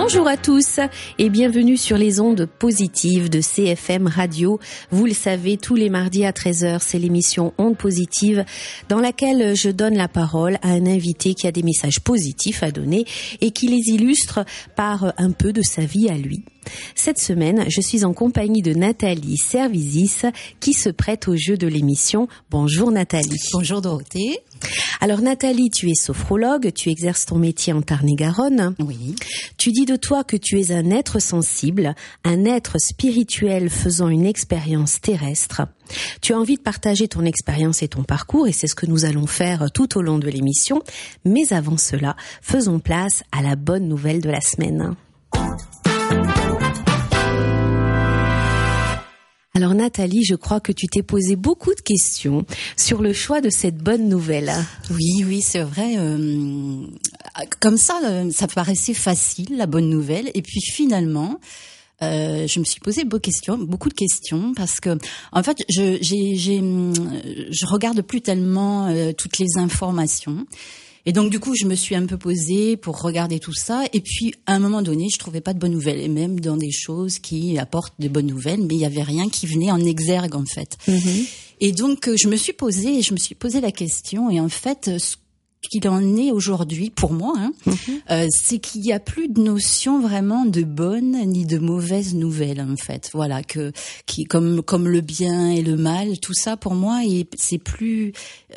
Bonjour à tous et bienvenue sur les ondes positives de CFM Radio. Vous le savez, tous les mardis à 13h, c'est l'émission Ondes positives dans laquelle je donne la parole à un invité qui a des messages positifs à donner et qui les illustre par un peu de sa vie à lui. Cette semaine, je suis en compagnie de Nathalie Servizis qui se prête au jeu de l'émission. Bonjour Nathalie. Bonjour Dorothée. Alors Nathalie, tu es sophrologue, tu exerces ton métier en Tarn-et-Garonne. Oui. Tu dis de toi que tu es un être sensible, un être spirituel faisant une expérience terrestre. Tu as envie de partager ton expérience et ton parcours et c'est ce que nous allons faire tout au long de l'émission. Mais avant cela, faisons place à la bonne nouvelle de la semaine. Alors Nathalie, je crois que tu t'es posé beaucoup de questions sur le choix de cette bonne nouvelle. Oui, c'est vrai. Comme ça paraissait facile, la bonne nouvelle. Et puis finalement, je me suis posé beaucoup de questions, parce que en fait, je regarde plus tellement toutes les informations. Et donc du coup, je me suis un peu posée pour regarder tout ça. Et puis à un moment donné, je trouvais pas de bonnes nouvelles. Et même dans des choses qui apportent de bonnes nouvelles, mais il y avait rien qui venait en exergue en fait. Mm-hmm. Et donc je me suis posé la question. Et en fait, ce qu'il en est aujourd'hui pour moi, c'est qu'il y a plus de notion vraiment de bonnes ni de mauvaises nouvelles en fait. Voilà, qui comme le bien et le mal, tout ça pour moi, et c'est plus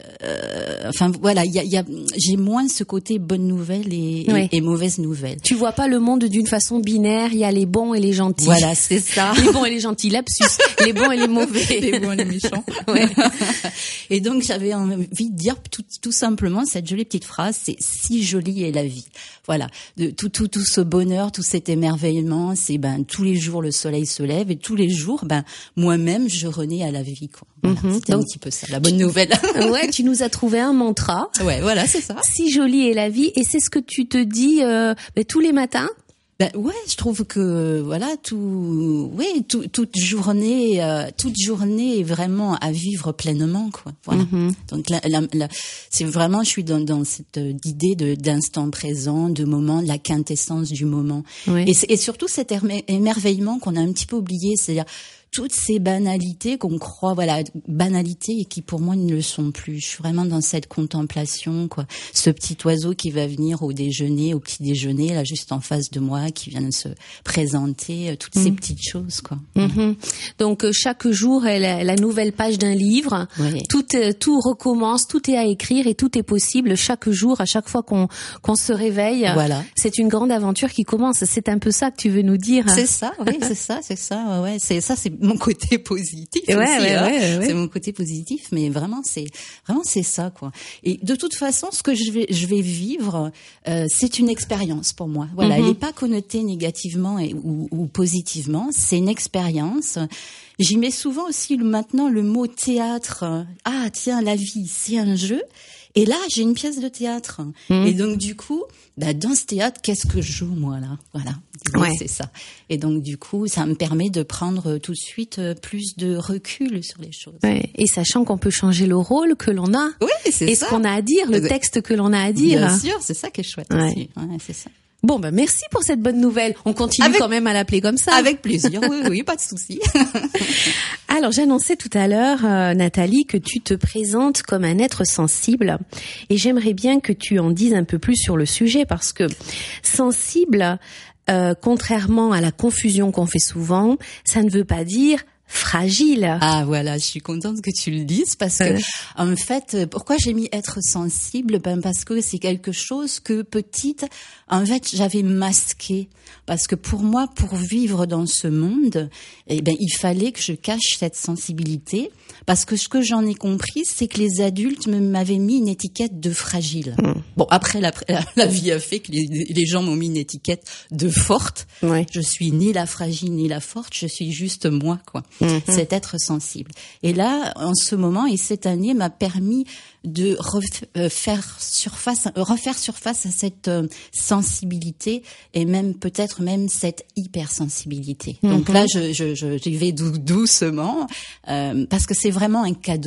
voilà, j'ai moins ce côté bonnes nouvelles et mauvaises nouvelles. Tu vois pas le monde d'une façon binaire, il y a les bons et les gentils. Voilà, c'est ça. Les bons et les gentils, lapsus, les bons et les mauvais. Les bons et les méchants. Ouais. Et donc j'avais envie de dire tout simplement cette jolie petite phrase, c'est si jolie est la vie. Voilà, de tout ce bonheur, tout cet émerveillement, c'est tous les jours le soleil se lève et tous les jours moi-même je renais à la vie quoi. Voilà, c'était un petit peu ça, la bonne nouvelle. Ouais, tu nous as trouvé un mantra. Ouais, voilà, c'est ça. Si jolie est la vie, et c'est ce que tu te dis tous les matins. Ouais, je trouve que voilà, toute journée est vraiment à vivre pleinement quoi. Voilà. Mm-hmm. Donc c'est vraiment, je suis dans cette idée d'instant présent, de moment, de la quintessence du moment. Oui. Et surtout cet émerveillement qu'on a un petit peu oublié, c'est-à-dire toutes ces banalités qu'on croit, banalités et qui pour moi ne le sont plus. Je suis vraiment dans cette contemplation, quoi. Ce petit oiseau qui va venir au petit déjeuner, là, juste en face de moi, qui vient de se présenter, toutes ces petites choses, quoi. Mm-hmm. Donc, chaque jour est la nouvelle page d'un livre. Oui. Tout recommence, tout est à écrire et tout est possible chaque jour, à chaque fois qu'on se réveille. Voilà. C'est une grande aventure qui commence. C'est un peu ça que tu veux nous dire. C'est ça, oui, c'est ça. Ouais. C'est mon côté positif aussi. Ouais. C'est mon côté positif, mais vraiment c'est ça quoi. Et de toute façon, ce que je vais vivre, c'est une expérience pour moi. Voilà, elle n'est pas connotée négativement ou positivement. C'est une expérience. J'y mets souvent aussi maintenant le mot théâtre. Ah tiens, la vie, c'est un jeu. Et là, j'ai une pièce de théâtre. Et donc, du coup, dans ce théâtre, qu'est-ce que je joue, moi, là? Voilà. Ouais. C'est ça. Et donc, du coup, ça me permet de prendre tout de suite plus de recul sur les choses. Ouais. Et sachant qu'on peut changer le rôle que l'on a. Oui, c'est ça. Et ce qu'on a à dire, le texte que l'on a à dire. Bien sûr, c'est ça qui est chouette aussi. Ouais, c'est ça. Bon, merci pour cette bonne nouvelle. On continue quand même à l'appeler comme ça. Avec plaisir, oui, pas de souci. Alors, j'annonçais tout à l'heure, Nathalie, que tu te présentes comme un être sensible. Et j'aimerais bien que tu en dises un peu plus sur le sujet, parce que sensible, contrairement à la confusion qu'on fait souvent, ça ne veut pas dire fragile. Ah voilà, je suis contente que tu le dises, parce que en fait, pourquoi j'ai mis être sensible? Parce que c'est quelque chose que petite, en fait, j'avais masqué. Parce que pour moi, pour vivre dans ce monde, il fallait que je cache cette sensibilité. Parce que ce que j'en ai compris, c'est que les adultes m'avaient mis une étiquette de fragile. Bon, après, la vie a fait que les gens m'ont mis une étiquette de forte. Ouais. Je suis ni la fragile ni la forte, je suis juste moi, quoi. Cet être sensible. Et là, en ce moment et cette année m'a permis de refaire surface à cette sensibilité et même peut-être même cette hypersensibilité. Donc là, j'y vais doucement parce que c'est vraiment un cadeau.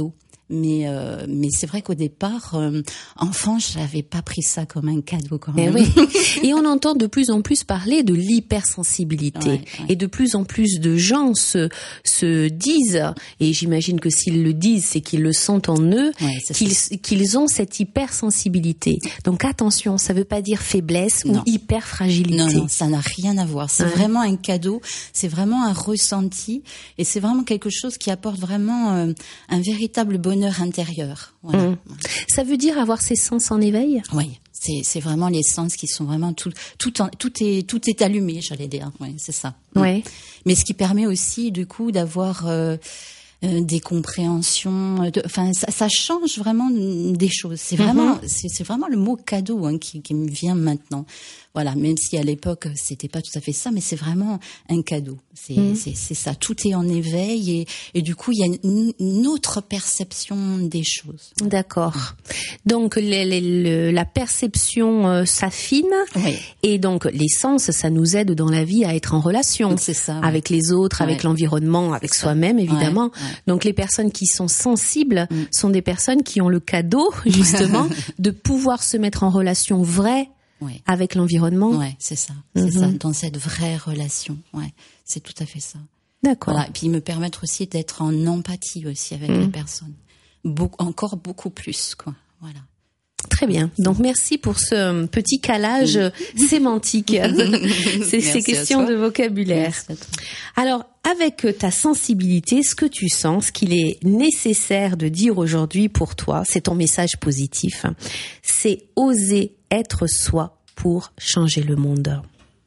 Mais c'est vrai qu'au départ, enfant, j'avais pas pris ça comme un cadeau quand même. Oui. Et on entend de plus en plus parler de l'hypersensibilité. Et de plus en plus de gens se disent, et j'imagine que s'ils le disent, c'est qu'ils le sentent en eux, qu'ils ont cette hypersensibilité. Donc attention, ça veut pas dire faiblesse ou hyperfragilité. Non, ça n'a rien à voir. C'est vraiment un cadeau, c'est vraiment un ressenti, et c'est vraiment quelque chose qui apporte vraiment un véritable bonheur intérieur. Voilà. Ça veut dire avoir ses sens en éveil ? Oui, c'est vraiment les sens qui sont vraiment tout est allumé, j'allais dire. Oui, c'est ça. Ouais. Mais ce qui permet aussi du coup d'avoir des compréhensions, enfin ça change vraiment des choses. C'est vraiment c'est vraiment le mot cadeau qui me vient maintenant. Voilà, même si à l'époque c'était pas tout à fait ça, mais c'est vraiment un cadeau. C'est ça, tout est en éveil et du coup il y a une autre perception des choses. D'accord. Donc la perception s'affine et donc les sens, ça nous aide dans la vie à être en relation avec les autres, avec l'environnement, avec soi-même évidemment. Donc les personnes qui sont sensibles sont des personnes qui ont le cadeau justement de pouvoir se mettre en relation vraie avec l'environnement. Ouais, c'est ça. C'est ça, dans cette vraie relation. Ouais, c'est tout à fait ça. D'accord. Voilà. Et puis, ils me permettent aussi d'être en empathie aussi avec les personnes. Encore beaucoup plus, quoi. Voilà. Très bien. Donc, merci pour ce petit calage sémantique. C'est question de vocabulaire. Alors, avec ta sensibilité, ce que tu sens, ce qu'il est nécessaire de dire aujourd'hui pour toi, c'est ton message positif, c'est oser être soi pour changer le monde.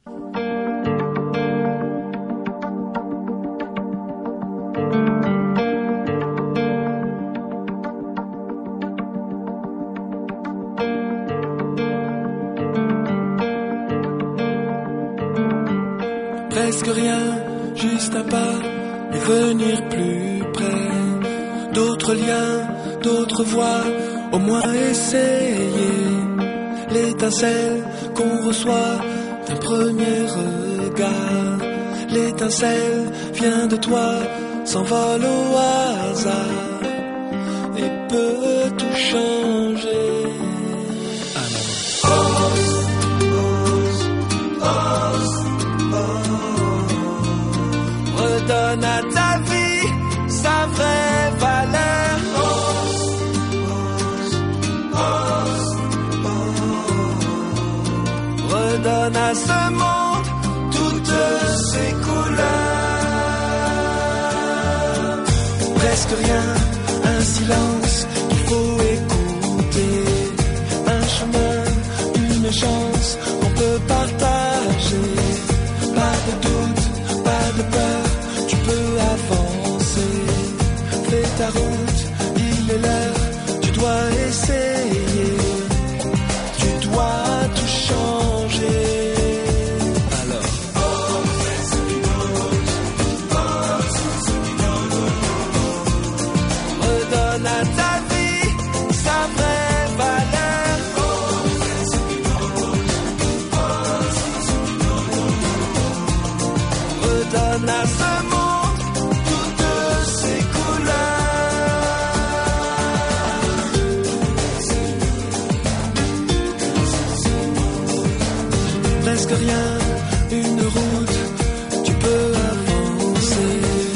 Presque rien, juste un pas et venir plus près. D'autres liens, d'autres voies, au moins essayer. L'étincelle qu'on reçoit d'un premier regard. L'étincelle vient de toi, s'envole au hasard et peut tout changer. Redonne à ta vie sa vraie valeur. Redonne à ce monde toutes ses couleurs. Presque rien, un silence qu'il faut écouter. Un chemin, une chance qu'on peut partager. Pas de doute, pas de peur, tu peux avancer. Fais ta route, il est l'heure, tu dois essayer. Tu dois tout changer. Alors redonne à ta vie sa vraie valeur. Redonne à ce monde toutes ses couleurs. Presque rien, une route, tu peux avancer.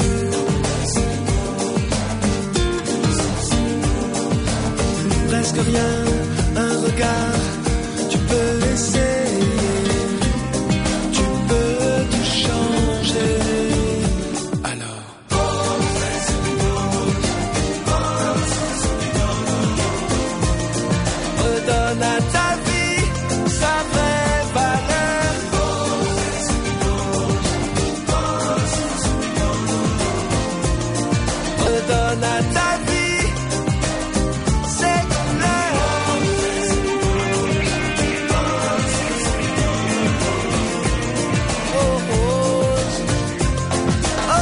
Presque rien, un regard, tu peux essayer. Tu peux tout changer. Alors redonne à ta vie sa vraie valeur. Redonne à ta vie ses couleurs. Oh, oh, oh,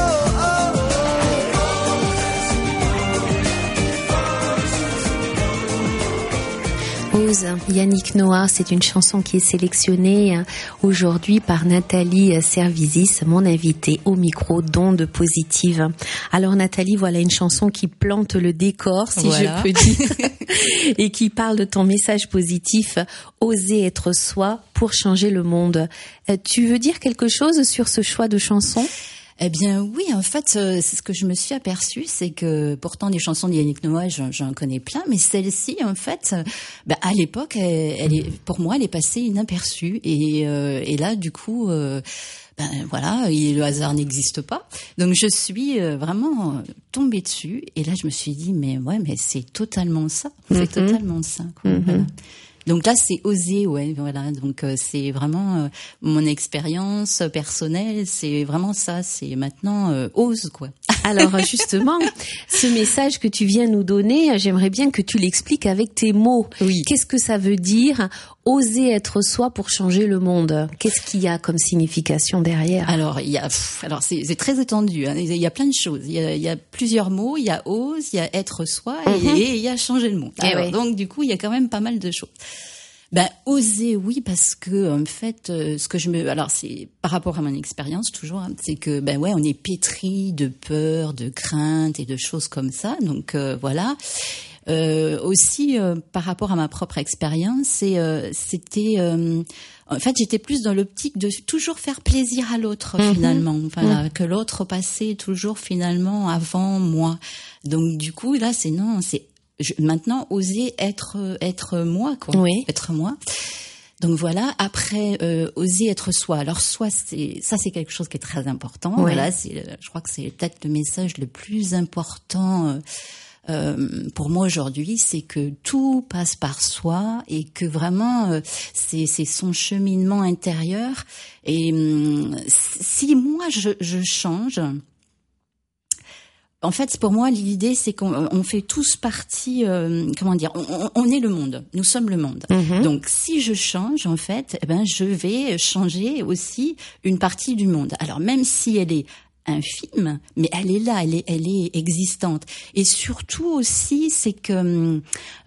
oh, oh. Ose, Yannick Noah, c'est une chanson qui est sélectionnée aujourd'hui par Nathalie Servizis, mon invitée au micro d'Ondes Positives. Alors Nathalie, voilà une chanson qui plante le décor, si je peux dire, et qui parle de ton message positif, oser être soi pour changer le monde. Tu veux dire quelque chose sur ce choix de chanson ? Eh bien oui, en fait, c'est ce que je me suis aperçue, c'est que pourtant les chansons de Yannick Noah, j'en connais plein, mais celle-ci, en fait, à l'époque, pour moi, elle est passée inaperçue. Et là, du coup, voilà, le hasard n'existe pas. Donc je suis vraiment tombée dessus. Et là, je me suis dit, mais c'est totalement ça. C'est totalement ça. Quoi. Voilà. Donc là, c'est oser, ouais, voilà. Donc c'est vraiment mon expérience personnelle, c'est vraiment ça. C'est maintenant ose, quoi. Alors justement, ce message que tu viens nous donner, j'aimerais bien que tu l'expliques avec tes mots. Oui. Qu'est-ce que ça veut dire oser être soi pour changer le monde? Qu'est-ce qu'il y a comme signification derrière? Alors c'est très étendu. Hein. Il y a plein de choses. Il y a plusieurs mots. Il y a ose, il y a être soi et il y a changer le monde. Alors, donc du coup, il y a quand même pas mal de choses. Oser, oui, parce que en fait, c'est par rapport à mon expérience toujours, hein, c'est que on est pétri de peur, de crainte et de choses comme ça. Donc voilà. Aussi par rapport à ma propre expérience, c'était en fait j'étais plus dans l'optique de toujours faire plaisir à l'autre finalement, que l'autre passait toujours finalement avant moi. Donc du coup là maintenant oser être moi, quoi. Oui. Être moi. Donc voilà. Après oser être soi. Alors soi, c'est quelque chose qui est très important. Oui. Voilà, je crois que c'est peut-être le message le plus important pour moi aujourd'hui, c'est que tout passe par soi et que vraiment c'est son cheminement intérieur. Et si moi je change. En fait, pour moi, l'idée, c'est qu'on fait tous partie, on est le monde. Nous sommes le monde. Donc, si je change, en fait, je vais changer aussi une partie du monde. Alors, même si elle est infime, mais elle est là, elle est existante. Et surtout aussi, c'est que,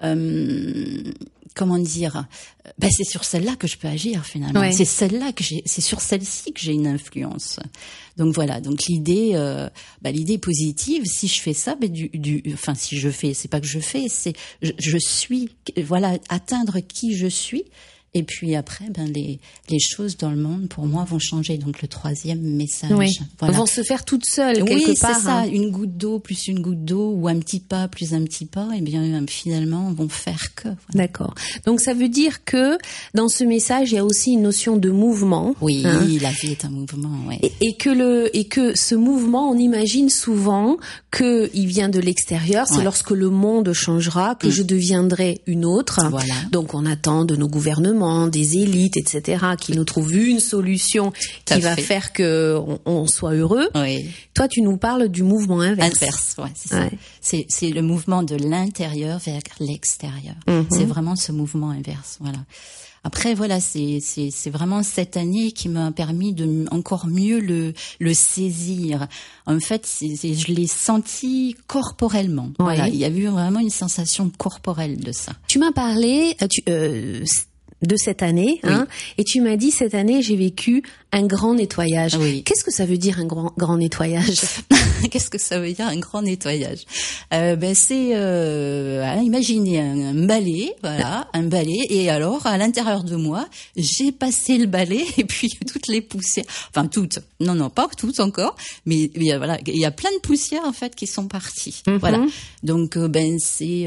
c'est sur celle-là que je peux agir finalement. Ouais. C'est sur celle-ci que j'ai une influence. Donc voilà. Donc l'idée positive, si je fais ça, si je fais, c'est pas que je fais, c'est je suis, voilà, atteindre qui je suis. Et puis après, les choses dans le monde, pour moi, vont changer. Donc le troisième message, voilà. Vont se faire toutes seules quelque part. Oui, c'est ça. Hein. Une goutte d'eau plus une goutte d'eau, ou un petit pas plus un petit pas, et bien finalement, vont faire que. Voilà. D'accord. Donc ça veut dire que dans ce message, il y a aussi une notion de mouvement. Oui, la vie est un mouvement. Ouais. Et que ce mouvement, on imagine souvent que il vient de l'extérieur. C'est lorsque le monde changera que je deviendrai une autre. Voilà. Donc on attend de nos gouvernements, des élites, etc., qui nous trouvent une solution qui va faire que on soit heureux. Oui. Toi, tu nous parles du mouvement inverse. Ouais, c'est ça. Ouais. C'est le mouvement de l'intérieur vers l'extérieur. C'est vraiment ce mouvement inverse, voilà. Après, voilà, c'est vraiment cette année qui m'a permis de encore mieux le saisir. En fait, je l'ai senti corporellement. Ouais. Voilà, il y a eu vraiment une sensation corporelle de ça. Tu m'as parlé de cette année, et tu m'as dit cette année j'ai vécu un grand nettoyage. Oui. Qu'est-ce que ça veut dire un grand nettoyage? Qu'est-ce que ça veut dire un grand nettoyage? C'est imaginez un balai, voilà, un balai, et alors à l'intérieur de moi, j'ai passé le balai et puis toutes les poussières, enfin toutes, non pas toutes encore, mais voilà, il y a plein de poussières en fait qui sont parties. Voilà. Donc c'est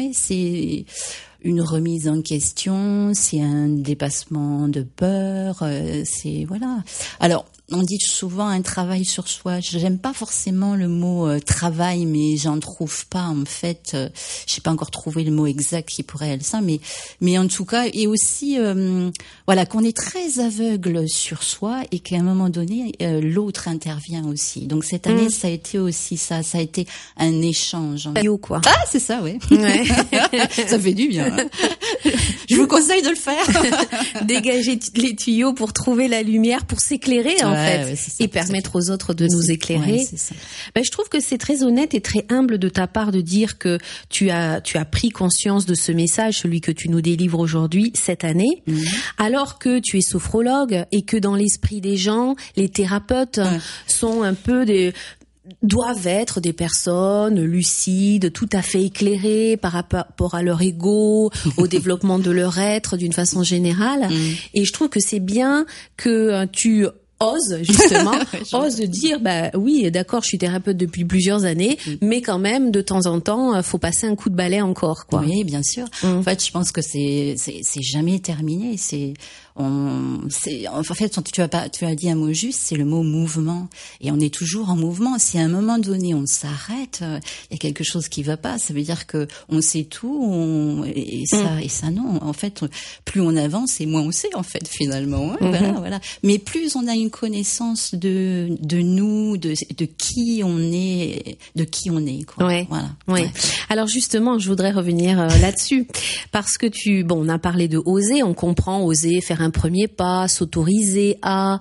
une remise en question, c'est un dépassement de peur, c'est voilà. Alors, on dit souvent un travail sur soi. J'aime pas forcément le mot travail, mais j'en trouve pas en fait. J'ai pas encore trouvé le mot exact qui pourrait être ça, mais en tout cas, et aussi qu'on est très aveugle sur soi et qu'à un moment donné, l'autre intervient aussi. Donc cette année, ça a été aussi ça. Ça a été un échange. Quoi. Ah, c'est ça, oui. Ouais. Ça fait du bien. Hein. Je vous conseille conseille de le faire. Dégager les tuyaux pour trouver la lumière, pour s'éclairer en fait, ouais, ça, et permettre aux autres de nous éclairer. Ouais, c'est ça. Ben, je trouve que c'est très honnête et très humble de ta part de dire que tu as pris conscience de ce message, celui que tu nous délivres aujourd'hui, cette année, alors que tu es sophrologue et que dans l'esprit des gens, les thérapeutes sont un peu doivent être des personnes lucides, tout à fait éclairées par rapport à leur ego, au développement de leur être d'une façon générale. Et je trouve que c'est bien que tu oses justement, ose dire oui, d'accord, je suis thérapeute depuis plusieurs années, mais quand même de temps en temps, faut passer un coup de balai encore, quoi. Oui, bien sûr. En fait, je pense que c'est jamais terminé. En fait, tu as dit un mot juste, c'est le mot mouvement. Et on est toujours en mouvement. Si à un moment donné on s'arrête, il y a quelque chose qui va pas. Ça veut dire que on sait tout, et ça non. En fait, plus on avance et moins on sait en fait finalement. Voilà. Mais plus on a une connaissance de nous, de qui on est, quoi. Ouais. Voilà. Ouais. Alors justement, je voudrais revenir là-dessus parce que on a parlé de oser, on comprend oser faire un premier pas, s'autoriser à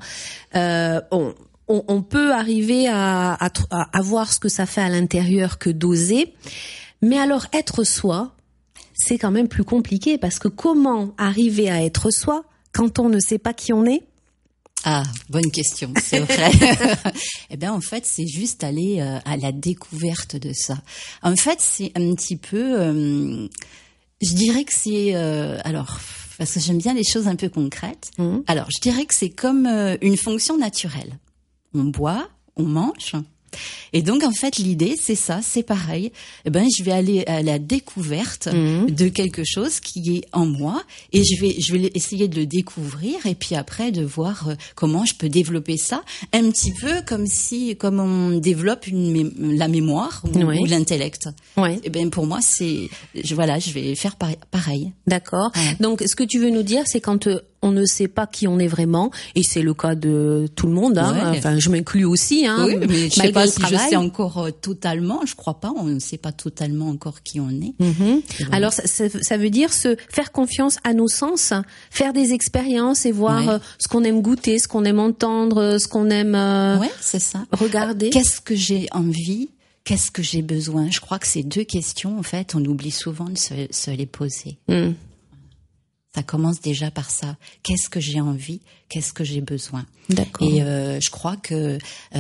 on peut arriver à voir ce que ça fait à l'intérieur que d'oser. Mais alors être soi, c'est quand même plus compliqué parce que comment arriver à être soi quand on ne sait pas qui on est? Ah, bonne question, c'est vrai. Eh bien, en fait, c'est juste aller à la découverte de ça. En fait, c'est un petit peu, je dirais que c'est, parce que j'aime bien les choses un peu concrètes. Alors, je dirais que c'est comme une fonction naturelle. On boit, on mange. Et donc, en fait, l'idée, c'est ça, c'est pareil. Eh ben, je vais aller à la découverte de quelque chose qui est en moi et je vais essayer de le découvrir et puis après de voir comment je peux développer ça un petit peu comme on développe la mémoire ou l'intellect. Ouais. Et ben, pour moi, je vais faire pareil. D'accord. Ouais. Donc, ce que tu veux nous dire, c'est quand on ne sait pas qui on est vraiment, et c'est le cas de tout le monde, hein. Enfin, je m'inclus aussi, hein. Oui, mais je sais pas si je sais encore totalement, je crois pas, on ne sait pas totalement encore qui on est. Voilà. Alors, ça veut dire se faire confiance à nos sens, faire des expériences et voir ce qu'on aime goûter, ce qu'on aime entendre, ce qu'on aime c'est ça. Regarder. Qu'est-ce que j'ai envie? Qu'est-ce que j'ai besoin? Je crois que ces deux questions, en fait, on oublie souvent de se les poser. Ça commence déjà par ça. Qu'est-ce que j'ai envie? Qu'est-ce que j'ai besoin? D'accord. Et je crois que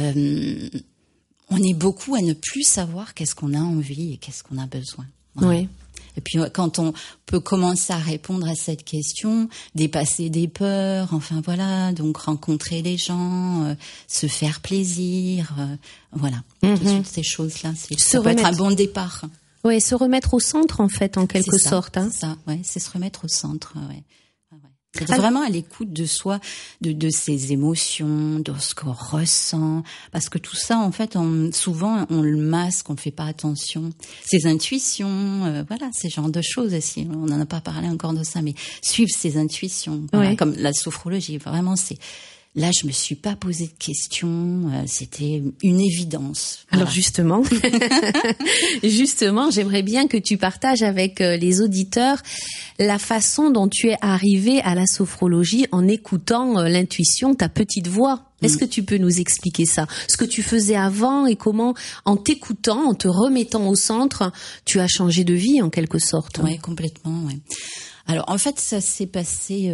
on est beaucoup à ne plus savoir qu'est-ce qu'on a envie et qu'est-ce qu'on a besoin. Voilà. Oui. Et puis quand on peut commencer à répondre à cette question, dépasser des peurs, enfin voilà, donc rencontrer les gens, se faire plaisir, voilà. Toutes ces choses-là, ça peut être un bon départ. Oui, se remettre au centre, en fait, en quelque sorte. Hein. C'est ça, c'est se remettre au centre, C'est vraiment à l'écoute de soi, de ses émotions, de ce qu'on ressent. Parce que tout ça, en fait, souvent, on le masque, on ne fait pas attention. Ses intuitions, ces genres de choses aussi. On n'en a pas parlé encore de ça, mais suivre ses intuitions. Voilà, comme la sophrologie, vraiment, là, je me suis pas posé de questions, c'était une évidence. Voilà. Alors justement, j'aimerais bien que tu partages avec les auditeurs la façon dont tu es arrivé à la sophrologie en écoutant l'intuition, ta petite voix. Est-ce que tu peux nous expliquer ça? Ce que tu faisais avant et comment, en t'écoutant, en te remettant au centre, tu as changé de vie en quelque sorte. Oui, complètement, oui. Alors, en fait, ça s'est passé...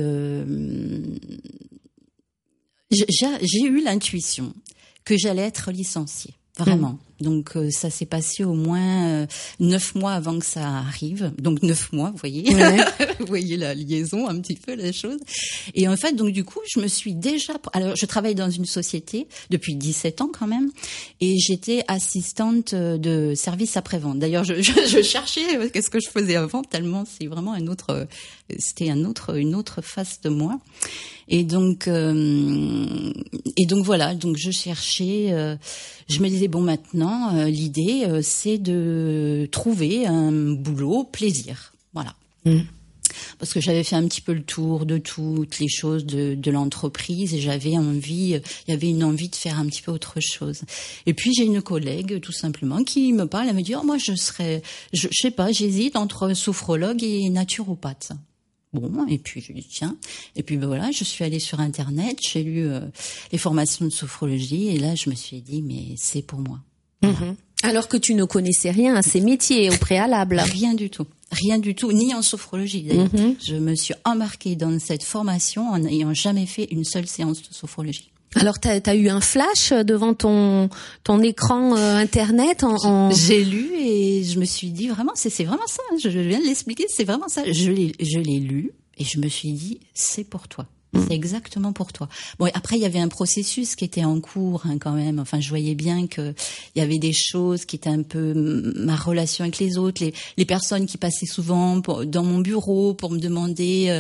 J'ai eu l'intuition que j'allais être licenciée, vraiment. Donc ça s'est passé au moins 9 mois avant que ça arrive. Donc 9 mois, vous voyez, vous voyez la liaison un petit peu, la chose. Et en fait, donc du coup, je me suis déjà... Alors, je travaille dans une société depuis 17 ans quand même, et j'étais assistante de service après-vente. D'ailleurs, je cherchais qu'est-ce que je faisais avant, tellement c'est vraiment c'était une autre face de moi. Et donc voilà, donc je cherchais, je me disais bon maintenant l'idée c'est de trouver un boulot plaisir, voilà. Parce que j'avais fait un petit peu le tour de toutes les choses de l'entreprise et il y avait une envie de faire un petit peu autre chose. Et puis j'ai une collègue tout simplement qui me parle, elle me dit moi je sais pas, j'hésite entre sophrologue et naturopathe. Bon, et puis je dis tiens, et puis ben voilà, je suis allée sur Internet, j'ai lu les formations de sophrologie, et là je me suis dit mais c'est pour moi. Voilà. Alors que tu ne connaissais rien à ces métiers au préalable. Rien du tout, ni en sophrologie d'ailleurs. Je me suis embarquée dans cette formation en n'ayant jamais fait une seule séance de sophrologie. Alors t'as eu un flash devant ton écran Internet J'ai lu et je me suis dit vraiment c'est vraiment ça. Je viens de l'expliquer, c'est vraiment ça. Je l'ai lu et je me suis dit c'est pour toi. C'est exactement pour toi. Bon, après il y avait un processus qui était en cours quand même. Enfin, je voyais bien que il y avait des choses qui étaient un peu ma relation avec les autres, les personnes qui passaient souvent dans mon bureau pour me demander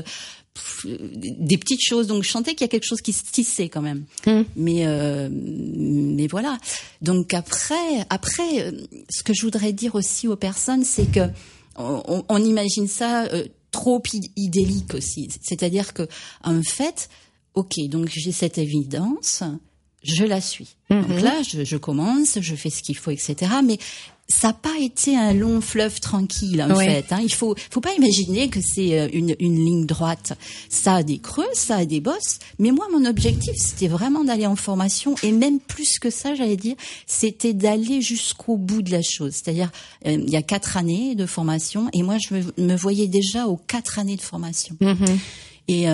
des petites choses. Donc je sentais qu'il y a quelque chose qui se tissait quand même. Mais voilà. Donc après ce que je voudrais dire aussi aux personnes, c'est que on imagine ça trop idyllique aussi. C'est-à-dire que en fait, OK, donc j'ai cette évidence, je la suis. Donc là, je commence, je fais ce qu'il faut, etc. Mais ça n'a pas été un long fleuve tranquille, en fait. Il faut pas imaginer que c'est une ligne droite. Ça a des creux, ça a des bosses. Mais moi, mon objectif, c'était vraiment d'aller en formation. Et même plus que ça, j'allais dire, c'était d'aller jusqu'au bout de la chose. C'est-à-dire, il y a 4 années de formation. Et moi, je me voyais déjà aux 4 années de formation. Et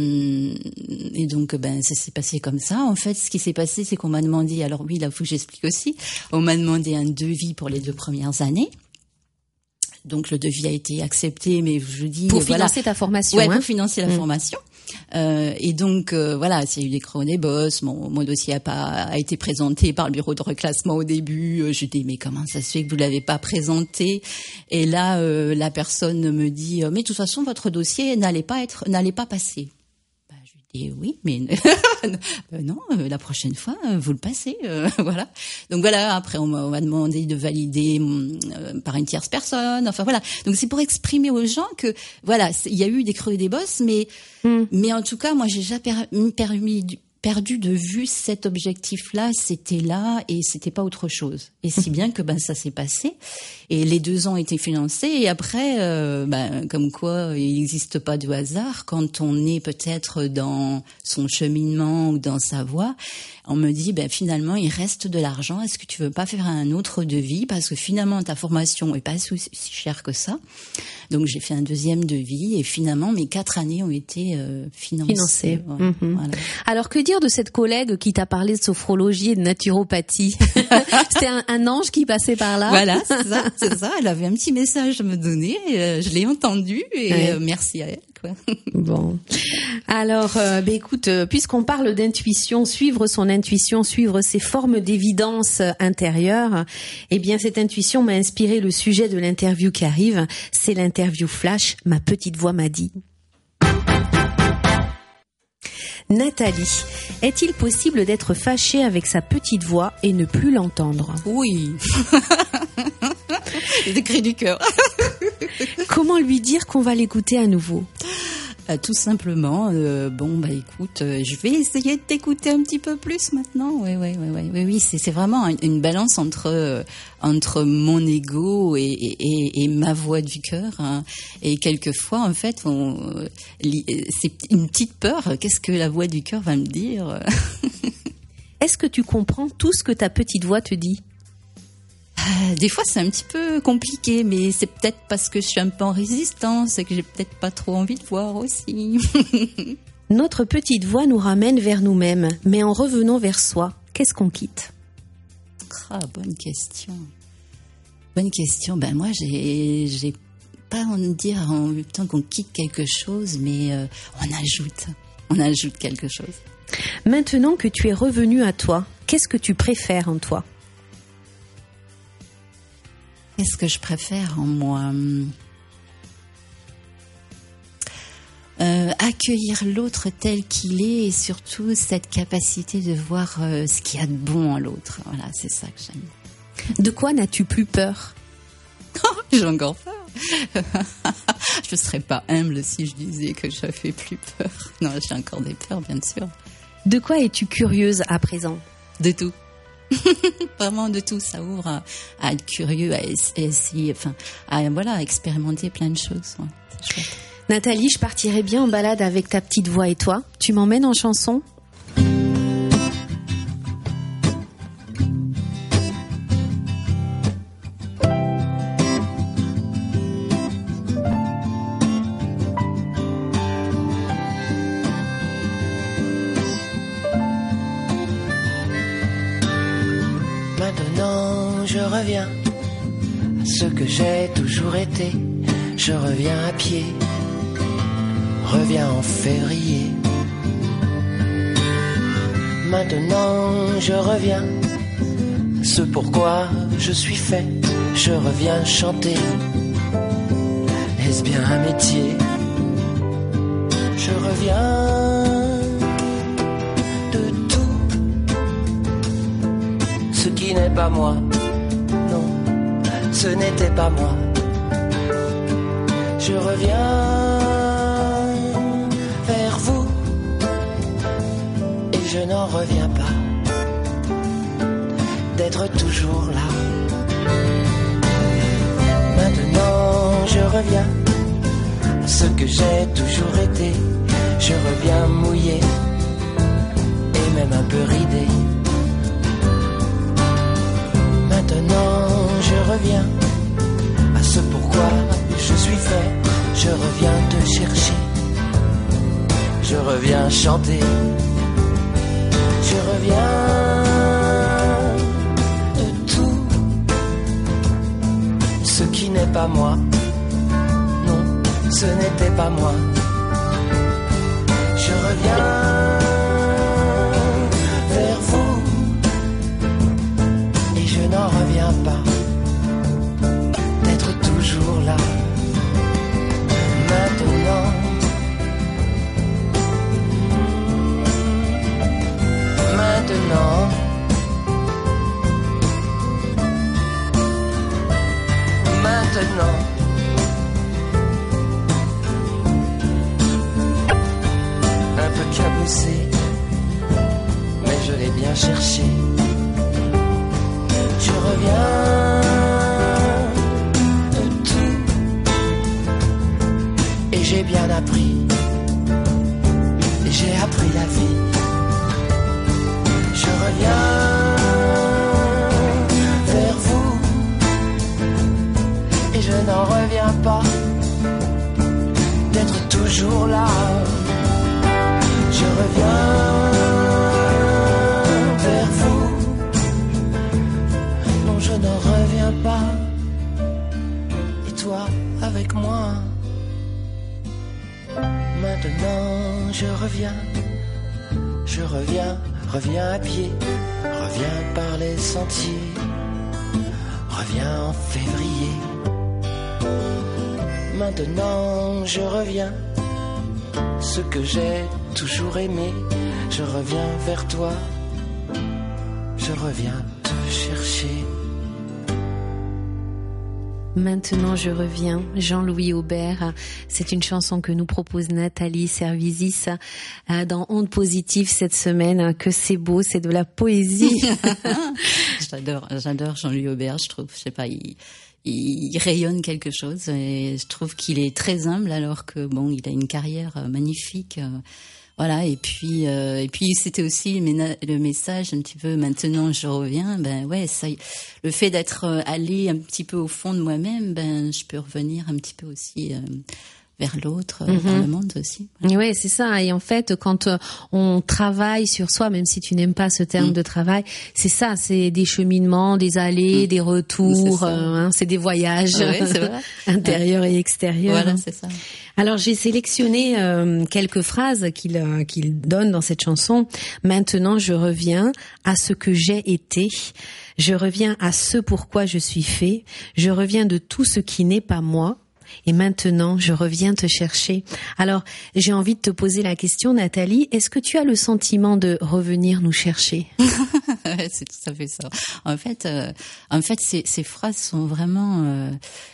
donc, ça s'est passé comme ça. En fait, ce qui s'est passé, c'est qu'on m'a demandé, alors oui, là, il faut que j'explique aussi, on m'a demandé un devis pour les 2 premières années. Donc, le devis a été accepté, mais je dis... Pour financer ta formation. Ouais, pour financer la formation. Et donc, voilà, il y a eu des creux des bosses. Mon dossier a été présenté par le bureau de reclassement au début. Je dis, mais comment ça se fait que vous l'avez pas présenté? Et là, la personne me dit, mais de toute façon, votre dossier n'allait pas passer. Je dis, oui, mais non, la prochaine fois, vous le passez, voilà. Donc voilà, après on m'a demandé de valider par une tierce personne. Enfin voilà. Donc c'est pour exprimer aux gens que voilà, il y a eu des creux et des bosses, mais en tout cas, moi j'ai jamais perdu de vue cet objectif-là, c'était là et c'était pas autre chose. Et si bien que ça s'est passé et les 2 ans ont été financés et après comme quoi il n'existe pas de hasard quand on est peut-être dans son cheminement ou dans sa voie. On me dit finalement il reste de l'argent, est-ce que tu veux pas faire un autre devis parce que finalement ta formation est pas si chère que ça. Donc j'ai fait un 2e devis et finalement mes 4 années ont été financées. Voilà. Alors que dire de cette collègue qui t'a parlé de sophrologie et de naturopathie? C'était un ange qui passait par là. Voilà, c'est ça. Elle avait un petit message à me donner, je l'ai entendu et merci à elle. Bon. Alors, écoute, puisqu'on parle d'intuition, suivre son intuition, suivre ses formes d'évidence intérieure, cette intuition m'a inspiré le sujet de l'interview qui arrive. C'est l'interview flash. Ma petite voix m'a dit. Nathalie, est-il possible d'être fâchée avec sa petite voix et ne plus l'entendre? Oui. Des cris du cœur. Comment lui dire qu'on va l'écouter à nouveau? Tout simplement, écoute, je vais essayer de t'écouter un petit peu plus maintenant. Oui, c'est vraiment une balance entre mon ego et ma voix du cœur. Et quelquefois, en fait, c'est une petite peur. Qu'est-ce que la voix du cœur va me dire? Est-ce que tu comprends tout ce que ta petite voix te dit? Des fois, c'est un petit peu compliqué, mais c'est peut-être parce que je suis un peu en résistance et que j'ai peut-être pas trop envie de voir aussi. Notre petite voix nous ramène vers nous-mêmes, mais en revenant vers soi, qu'est-ce qu'on quitte? Bonne question. Moi, j'ai pas envie de dire en même temps qu'on quitte quelque chose, mais on ajoute quelque chose. Maintenant que tu es revenu à toi, qu'est-ce que tu préfères en toi? Qu'est-ce que je préfère en moi? Accueillir l'autre tel qu'il est et surtout cette capacité de voir ce qu'il y a de bon en l'autre. Voilà, c'est ça que j'aime. De quoi n'as-tu plus peur? J'ai encore peur. Je serais pas humble si je disais que j'avais plus peur. Non, j'ai encore des peurs, bien sûr. De quoi es-tu curieuse à présent? De tout. Vraiment de tout, ça ouvre à être curieux, à essayer, à expérimenter plein de choses. Ouais, c'est chouette. Nathalie, je partirais bien en balade avec ta petite voix et toi. Tu m'emmènes en chanson ? Maintenant je reviens à ce que j'ai toujours été. Je reviens à pied, reviens en février. Maintenant je reviens à ce pourquoi je suis fait. Je reviens chanter. Est-ce bien un métier? Je reviens de tout ce qui n'est pas moi. Non, ce n'était pas moi. Je reviens vers vous et je n'en reviens pas d'être toujours là. Maintenant je reviens à ce que j'ai toujours été. Je reviens mouillé et même un peu ridé. Maintenant je reviens à ce pourquoi je suis fait. Je reviens te chercher. Je reviens chanter. Je reviens de tout ce qui n'est pas moi. Non, ce n'était pas moi. Je reviens vers vous et je n'en reviens pas d'être toujours là. Maintenant, maintenant, maintenant. Un peu cabossé, mais je l'ai bien cherché. Je reviens de tout et j'ai bien appris. Et j'ai appris la vie. Je reviens vers vous et je n'en reviens pas d'être toujours là. Je reviens vers vous. Non, je n'en reviens pas. Et toi avec moi. Maintenant je reviens. Je reviens, reviens à pied. Reviens par les sentiers. Reviens en février. Maintenant je reviens. Ce que j'ai toujours aimé, je reviens vers toi, je reviens te chercher. Maintenant je reviens, Jean-Louis Aubert. C'est une chanson que nous propose Nathalie Servizis dans Ondes Positives cette semaine. Que c'est beau, c'est de la poésie. J'adore Jean-Louis Aubert, je trouve, je sais pas, il rayonne quelque chose et je trouve qu'il est très humble alors que bon, il a une carrière magnifique. Voilà, et puis c'était aussi le message un petit peu maintenant je reviens, ben ouais, ça, le fait d'être allé un petit peu au fond de moi-même, ben je peux revenir un petit peu aussi vers l'autre, vers le monde aussi. Ouais, c'est ça. Et en fait, quand on travaille sur soi, même si tu n'aimes pas ce terme de travail, c'est ça, c'est des cheminements, des allées, des retours, c'est des voyages c'est vrai. intérieurs et extérieurs. Voilà, c'est ça. Alors j'ai sélectionné quelques phrases qu'il donne dans cette chanson. Maintenant, je reviens à ce que j'ai été. Je reviens à ce pourquoi je suis fait. Je reviens de tout ce qui n'est pas moi. Et maintenant, je reviens te chercher. Alors, j'ai envie de te poser la question, Nathalie. Est-ce que tu as le sentiment de revenir nous chercher? C'est tout à fait ça. En fait, ces phrases sont vraiment,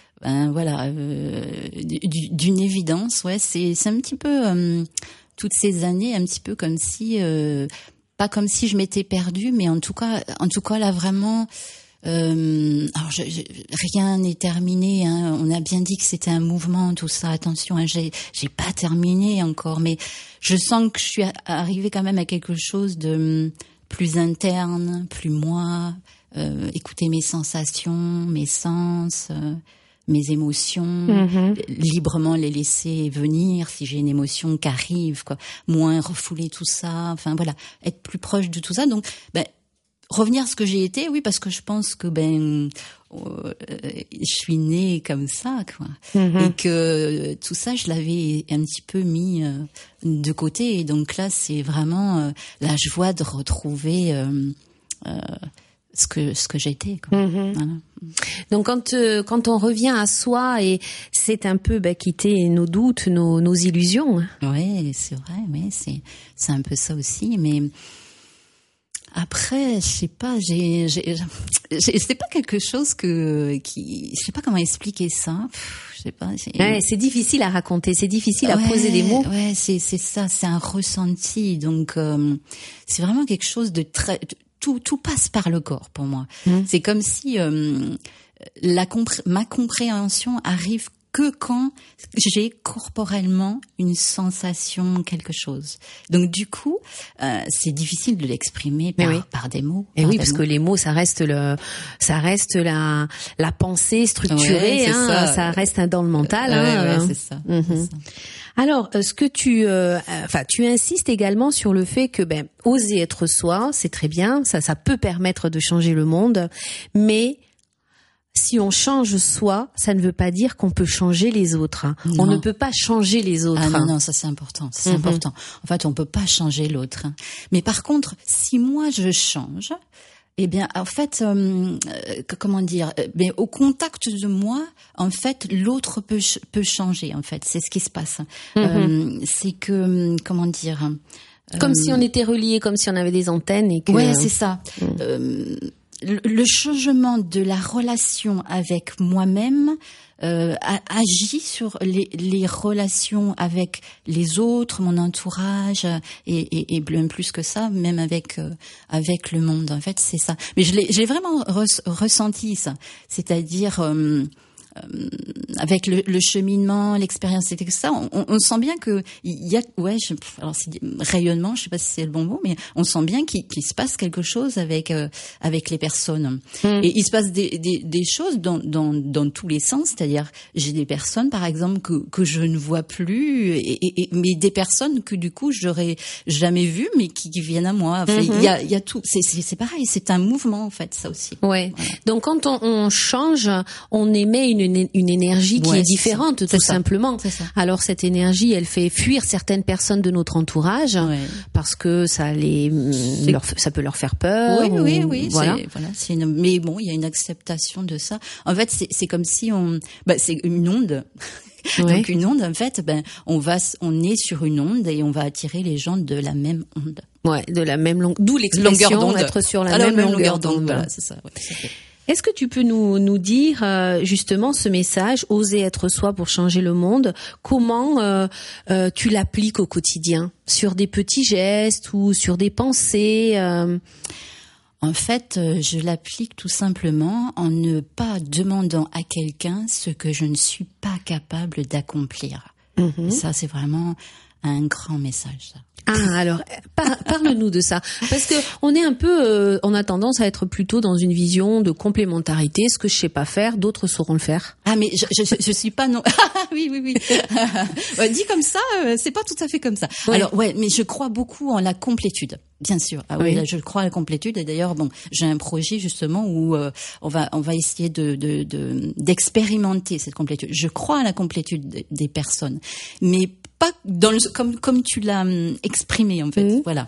d'une évidence. Ouais, c'est un petit peu toutes ces années, un petit peu comme si, pas comme si je m'étais perdue, mais en tout cas là vraiment. Alors rien n'est terminé, hein. On a bien dit que c'était un mouvement, tout ça. Attention, hein, j'ai pas terminé encore, mais je sens que je suis arrivée quand même à quelque chose de plus interne, plus moi. Écouter mes sensations, mes sens, mes émotions, librement les laisser venir si j'ai une émotion qui arrive, quoi. Moins refouler tout ça. Enfin voilà, être plus proche de tout ça. Donc revenir à ce que j'ai été, oui, parce que je pense que je suis née comme ça, quoi, et que tout ça, je l'avais un petit peu mis de côté. Et donc là, c'est vraiment la joie de retrouver ce que j'étais, quoi. Voilà. Donc quand on revient à soi, et c'est un peu quitter nos doutes, nos illusions. Oui, c'est vrai, mais c'est un peu ça aussi, mais. Après, je sais pas, c'est pas quelque chose je sais pas comment expliquer ça. Je sais pas. C'est difficile à raconter, c'est difficile à poser des mots. Ouais, c'est ça, c'est un ressenti. Donc, c'est vraiment quelque chose de très, tout passe par le corps pour moi. C'est comme si ma compréhension arrive que quand j'ai corporellement une sensation, quelque chose. Donc du coup, c'est difficile de l'exprimer par des mots. Et oui, parce que les mots, ça reste la pensée structurée, ça reste dans le mental. C'est ça. C'est ça. Alors, ce que tu insistes également sur le fait que oser être soi, c'est très bien, ça peut permettre de changer le monde, mais si on change soi, ça ne veut pas dire qu'on peut changer les autres. On ne peut pas changer les autres. Ah non, ça c'est important. C'est important. En fait, on peut pas changer l'autre. Mais par contre, si moi je change, eh bien, en fait, comment dire, au contact de moi, en fait, l'autre peut changer. En fait, c'est ce qui se passe. C'est que, comment dire, comme si on était reliés, comme si on avait des antennes et que. Ouais, c'est ça. Le changement de la relation avec moi-même agit sur les relations avec les autres, mon entourage, et bien plus que ça, même avec le monde. En fait, c'est ça. Mais j'ai vraiment ressenti ça. C'est-à-dire avec le cheminement, l'expérience, c'était que ça. On sent bien que il y a, alors c'est rayonnement, je sais pas si c'est le bon mot, mais on sent bien qu'il se passe quelque chose avec les personnes. Et il se passe des choses dans tous les sens. C'est-à-dire, j'ai des personnes, par exemple, que je ne vois plus, mais des personnes que du coup j'aurais jamais vues, mais qui viennent à moi. Enfin, il y a tout. C'est pareil. C'est un mouvement en fait, ça aussi. Ouais. Voilà. Donc quand on change, on émet une énergie qui est différente, tout simplement. Alors cette énergie, elle fait fuir certaines personnes de notre entourage parce que ça peut leur faire peur. Oui. Voilà. Mais bon, il y a une acceptation de ça. En fait, c'est comme si c'est une onde. Donc une onde, en fait, on est sur une onde et on va attirer les gens de la même onde. Ouais, de la même d'où l'expression être sur la même longueur d'onde. Voilà, c'est ça. Ouais, est-ce que tu peux nous dire justement ce message, oser être soi pour changer le monde, comment tu l'appliques au quotidien, sur des petits gestes ou sur des pensées En fait, je l'applique tout simplement en ne pas demandant à quelqu'un ce que je ne suis pas capable d'accomplir. Et ça, c'est vraiment un grand message, ça. Ah, alors parle-nous de ça, parce que on est un peu, on a tendance à être plutôt dans une vision de complémentarité. Ce que je sais pas faire, d'autres sauront le faire. Ah, mais je suis pas non. Oui. Dit comme ça, c'est pas tout à fait comme ça. Ouais. Alors mais je crois beaucoup en la complétude. Bien sûr. Ah oui, là, je crois à la complétude. Et d'ailleurs, j'ai un projet justement où on va essayer d'expérimenter cette complétude. Je crois à la complétude des personnes, mais pas comme tu l'as exprimé en fait. Voilà.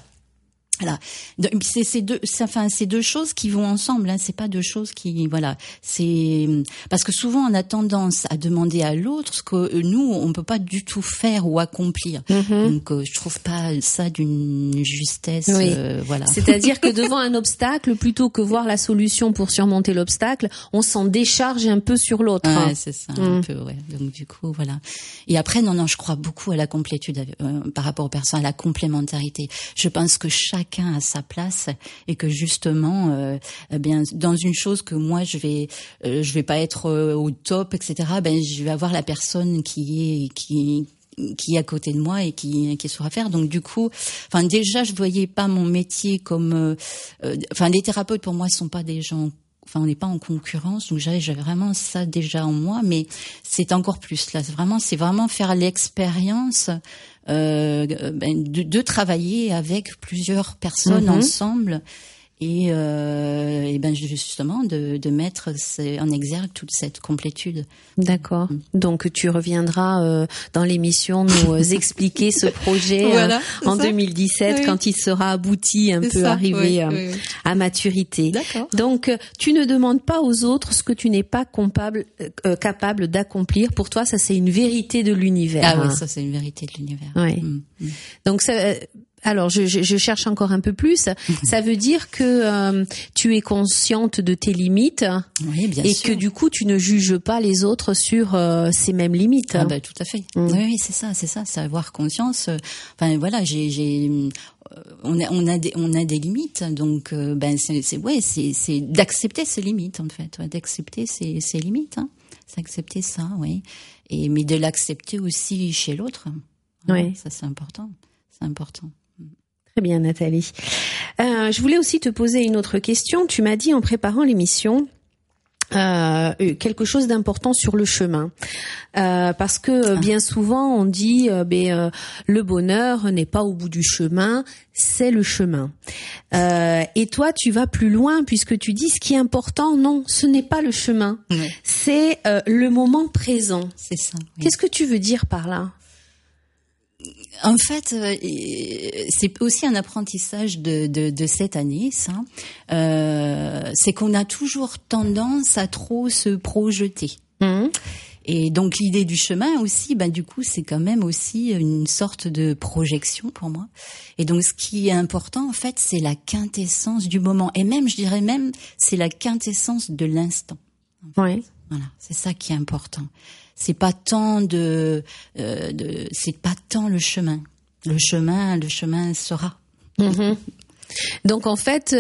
C'est deux choses qui vont ensemble, hein. C'est pas deux choses qui, c'est parce que souvent on a tendance à demander à l'autre ce que nous on peut pas du tout faire ou accomplir. Donc je trouve pas ça d'une justesse. Voilà. C'est-à-dire que devant un obstacle, plutôt que voir la solution pour surmonter l'obstacle, on s'en décharge un peu sur l'autre. Ouais, c'est ça, un peu. Ouais. Donc du coup, voilà. Et après, non, je crois beaucoup à la complétude par rapport aux personnes, à la complémentarité. Je pense que chacun chacun à sa place et que justement, bien dans une chose que moi je vais pas être au top, etc. Ben je vais avoir la personne qui est à côté de moi et qui saura faire. Donc du coup, enfin déjà je voyais pas mon métier comme, les thérapeutes pour moi sont pas des gens. Enfin, on n'est pas en concurrence, donc j'avais vraiment ça déjà en moi, mais c'est encore plus là. C'est vraiment faire l'expérience de travailler avec plusieurs personnes ensemble et justement de mettre en exergue toute cette complétude. D'accord. Donc tu reviendras dans l'émission nous expliquer ce projet en 2017 quand il sera abouti, arrivé à maturité. D'accord. Donc tu ne demandes pas aux autres ce que tu n'es pas capable d'accomplir. Pour toi, ça c'est une vérité de l'univers. Ah oui, ça c'est une vérité de l'univers. Oui. Donc ça. Alors, je cherche encore un peu plus. Ça veut dire que tu es consciente de tes limites, oui, bien et sûr. que du coup, tu ne juges pas les autres sur ces mêmes limites. Ah tout à fait. Oui, c'est ça, c'est avoir conscience. Enfin voilà, on a des limites, donc c'est d'accepter ces limites en fait, d'accepter ces limites, c'est accepter ça, oui. Mais de l'accepter aussi chez l'autre. Oui. Ça c'est important. C'est important. Très bien, Nathalie. Je voulais aussi te poser une autre question. Tu m'as dit en préparant l'émission quelque chose d'important sur le chemin, parce que bien souvent on dit le bonheur n'est pas au bout du chemin, c'est le chemin. Et toi, tu vas plus loin puisque tu dis ce qui est important, non, ce n'est pas le chemin, c'est le moment présent. C'est ça. Oui. Qu'est-ce que tu veux dire par là ? En fait, c'est aussi un apprentissage de cette année, ça. C'est qu'on a toujours tendance à trop se projeter. Et donc l'idée du chemin aussi, du coup, c'est quand même aussi une sorte de projection pour moi. Et donc ce qui est important, en fait, c'est la quintessence du moment. Et même, je dirais même, c'est la quintessence de l'instant. Oui. Voilà, c'est ça qui est important. C'est pas tant c'est pas tant le chemin. Le chemin sera. Donc en fait,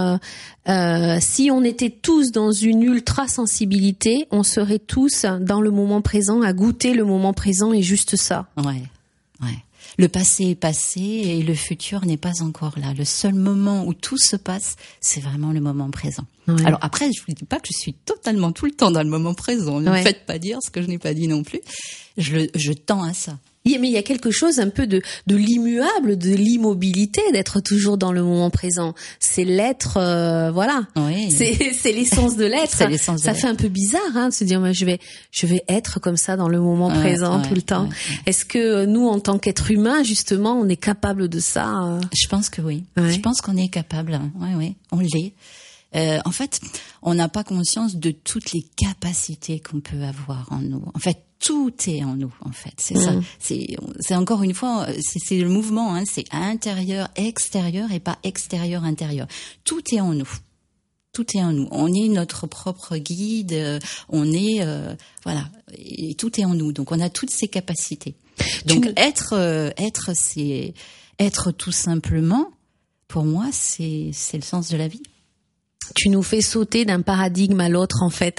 si on était tous dans une ultra sensibilité, on serait tous dans le moment présent, à goûter le moment présent et juste ça. Ouais. Le passé est passé et le futur n'est pas encore là. Le seul moment où tout se passe, c'est vraiment le moment présent. Ouais. Alors après, je vous dis pas que je suis totalement tout le temps dans le moment présent. Ne me faites pas dire ce que je n'ai pas dit non plus. Je tends à ça. Mais il y a quelque chose un peu de l'immuable, de l'immobilité, d'être toujours dans le moment présent. C'est l'être, voilà. Oui. C'est l'essence de l'être. C'est l'essence de ça l'être. fait un peu bizarre, de se dire, je vais être comme ça dans le moment présent tout le temps. Est-ce que nous, en tant qu'être humain, justement, on est capable de ça? Je pense que oui. Je pense qu'on est capable. Oui, on l'est. En fait, on n'a pas conscience de toutes les capacités qu'on peut avoir en nous. En fait, tout est en nous, en fait. C'est ça. C'est encore une fois, c'est le mouvement, c'est intérieur, extérieur et pas extérieur, intérieur. Tout est en nous. Tout est en nous. On est notre propre guide. On est, voilà. Et tout est en nous. Donc, on a toutes ces capacités. Donc, c'est être tout simplement. Pour moi, c'est le sens de la vie. Tu nous fais sauter d'un paradigme à l'autre, en fait.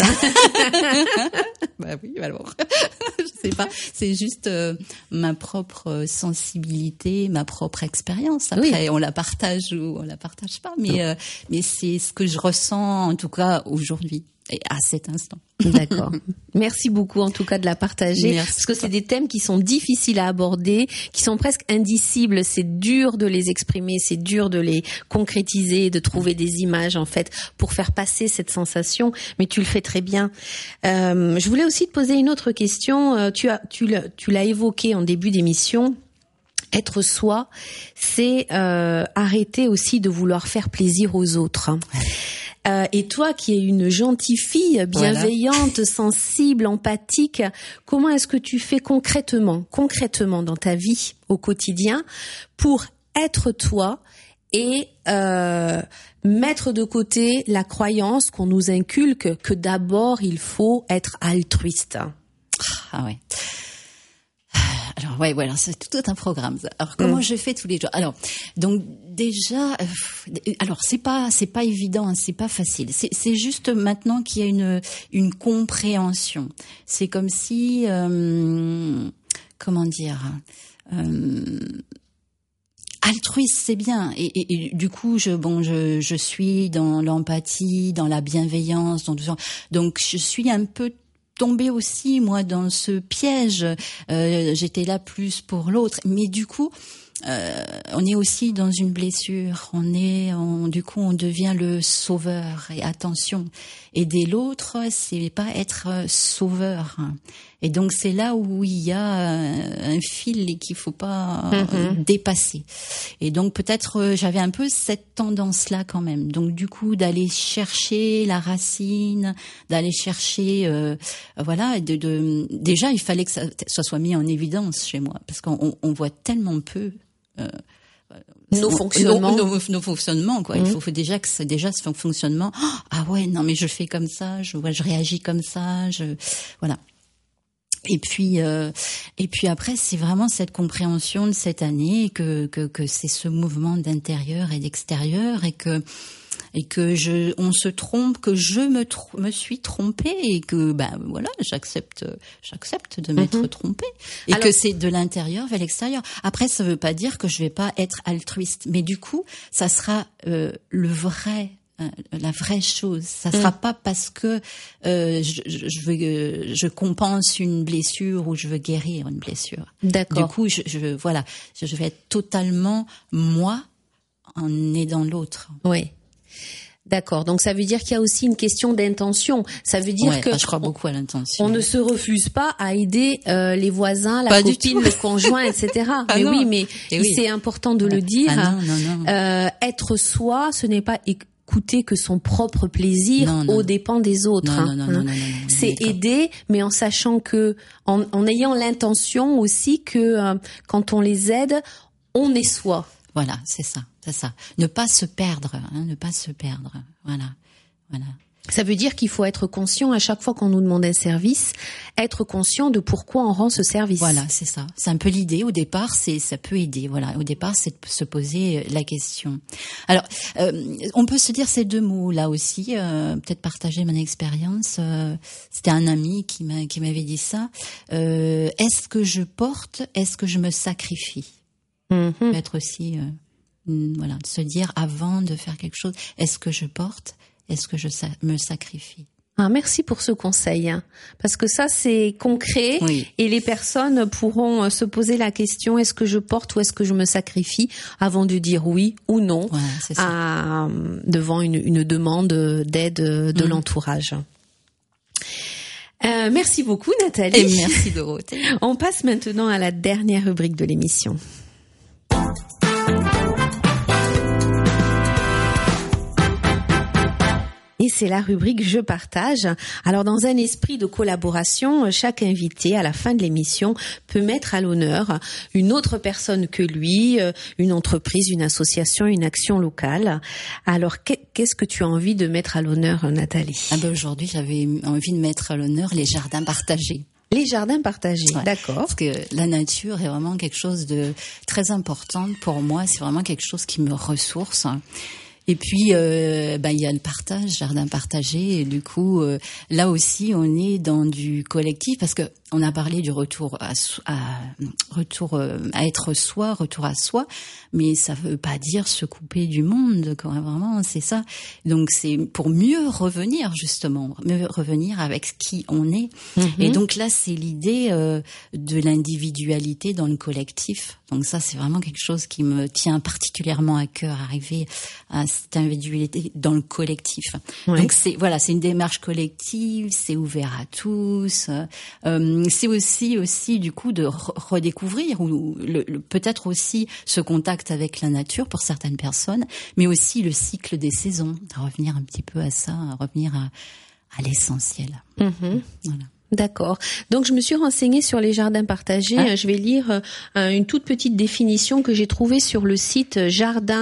Oui, alors, je sais pas. C'est juste ma propre sensibilité, ma propre expérience. Après, on la partage ou on la partage pas, mais c'est ce que je ressens, en tout cas, aujourd'hui. Et à cet instant. D'accord. Merci beaucoup en tout cas de la partager. Merci. Parce que c'est des thèmes qui sont difficiles à aborder, qui sont presque indicibles. C'est dur de les exprimer, c'est dur de les concrétiser, de trouver des images en fait pour faire passer cette sensation. Mais tu le fais très bien. Je voulais aussi te poser une autre question. Tu l'as évoqué en début d'émission. Être soi, c'est arrêter aussi de vouloir faire plaisir aux autres. Et toi qui es une gentille fille, bienveillante, sensible, empathique, comment est-ce que tu fais concrètement dans ta vie au quotidien pour être toi et mettre de côté la croyance qu'on nous inculque que d'abord il faut être altruiste? Ah ouais. Alors Alors ouais, voilà, c'est tout un programme. Alors comment je fais tous les jours? Alors donc déjà, alors c'est pas évident, hein, c'est pas facile. C'est juste maintenant qu'il y a une compréhension. C'est comme si comment dire. Altruiste, c'est bien, et du coup je suis dans l'empathie, dans la bienveillance, dans tout ça. Donc je suis un peu tombée aussi moi dans ce piège. J'étais là plus pour l'autre, mais du coup on est aussi dans une blessure. Du coup on devient le sauveur. Et attention, aider l'autre, c'est pas être sauveur. Et donc c'est là où il y a un fil qu'il faut pas dépasser. Et donc peut-être j'avais un peu cette tendance-là quand même. Donc du coup d'aller chercher la racine, d'aller chercher voilà, déjà il fallait que ça soit mis en évidence chez moi, parce qu'on voit tellement peu nos fonctionnements quoi. Il faut déjà que c'est déjà ce fonctionnement. Ah ouais, non mais je fais comme ça, je réagis comme ça, voilà. Et puis après c'est vraiment cette compréhension de cette année que c'est ce mouvement d'intérieur et d'extérieur, et que on se trompe, que je me suis trompée, et que voilà, j'accepte de m'être trompée, et alors, que c'est de l'intérieur vers l'extérieur. Après ça veut pas dire que je vais pas être altruiste, mais du coup ça sera la vraie chose. Ça sera pas parce que je compense une blessure ou je veux guérir une blessure. D'accord. Du coup, je vais être totalement moi en aidant l'autre. Oui. D'accord. Donc ça veut dire qu'il y a aussi une question d'intention. Ça veut dire que je crois beaucoup à l'intention. On ne se refuse pas à aider les voisins, la copine, le conjoint, etc. Mais oui, mais c'est important de le dire. Non. Être soi, ce n'est pas écouter que son propre plaisir aux dépens des autres. Non. C'est aider, mais en sachant que, en ayant l'intention aussi que quand on les aide, on est soi. Voilà, c'est ça. Ne pas se perdre, Voilà. Ça veut dire qu'il faut être conscient à chaque fois qu'on nous demande un service, être conscient de pourquoi on rend ce service. Voilà, c'est ça. C'est un peu l'idée. Au départ, ça peut aider. Voilà. Au départ, c'est de se poser la question. Alors, on peut se dire ces deux mots là aussi. Peut-être partager mon expérience. C'était un ami qui m'avait dit ça. Est-ce que je porte? Est-ce que je me sacrifie? Peut-être aussi, voilà, de se dire avant de faire quelque chose, est-ce que je porte? Est-ce que je me sacrifie? Merci pour ce conseil, parce que ça c'est concret, et les personnes pourront se poser la question, est-ce que je porte ou est-ce que je me sacrifie, avant de dire oui ou non devant une demande d'aide de l'entourage. Merci beaucoup Nathalie. Et merci Dorothée. On passe maintenant à la dernière rubrique de l'émission. Et c'est la rubrique Je partage. Alors dans un esprit de collaboration, chaque invité à la fin de l'émission peut mettre à l'honneur une autre personne que lui, une entreprise, une association, une action locale. Alors qu'est-ce que tu as envie de mettre à l'honneur, Nathalie? Aujourd'hui, j'avais envie de mettre à l'honneur les jardins partagés. Les jardins partagés, d'accord. Parce que la nature est vraiment quelque chose de très important pour moi. C'est vraiment quelque chose qui me ressource. Et puis, il y a le partage, jardin partagé. Et du coup, là aussi, on est dans du collectif, parce que on a parlé du retour à être soi, retour à soi, mais ça veut pas dire se couper du monde, quoi. Vraiment, c'est ça. Donc, c'est pour mieux revenir, justement, mieux revenir avec qui on est. Et donc là, c'est l'idée de l'individualité dans le collectif. Donc ça, c'est vraiment quelque chose qui me tient particulièrement à cœur, arriver à cette individualité dans le collectif. Donc c'est une démarche collective, c'est ouvert à tous. C'est aussi du coup de redécouvrir ou peut-être aussi ce contact avec la nature pour certaines personnes, mais aussi le cycle des saisons. Revenir un petit peu à ça, revenir à l'essentiel. Voilà. D'accord. Donc, je me suis renseignée sur les jardins partagés. Je vais lire une toute petite définition que j'ai trouvée sur le site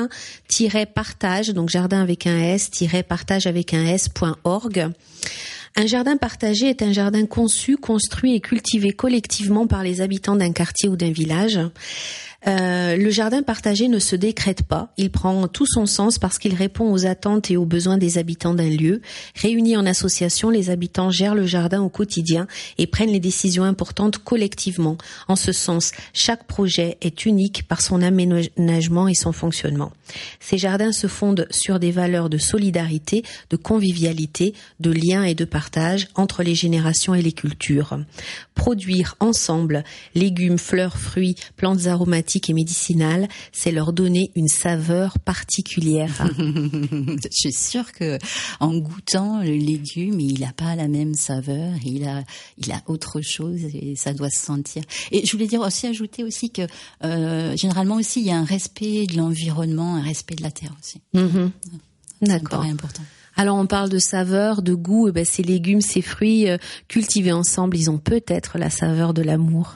jardin-partage, donc jardin avec un S, partage avec un S.org. Un jardin partagé est un jardin conçu, construit et cultivé collectivement par les habitants d'un quartier ou d'un village. Le jardin partagé ne se décrète pas, il prend tout son sens parce qu'il répond aux attentes et aux besoins des habitants d'un lieu. Réunis en association, les habitants gèrent le jardin au quotidien et prennent les décisions importantes collectivement. En ce sens, chaque projet est unique par son aménagement et son fonctionnement. Ces jardins se fondent sur des valeurs de solidarité, de convivialité, de lien et de partage entre les générations et les cultures. Produire ensemble légumes, fleurs, fruits, plantes aromatiques et médicinales, c'est leur donner une saveur particulière. Je suis sûre que en goûtant le légume, il n'a pas la même saveur, il a autre chose et ça doit se sentir. Et je voulais dire aussi, ajouter aussi que généralement aussi il y a un respect de l'environnement, un respect de la terre aussi. D'accord. C'est important. Alors on parle de saveur, de goût, et ces légumes, ces fruits cultivés ensemble, ils ont peut-être la saveur de l'amour.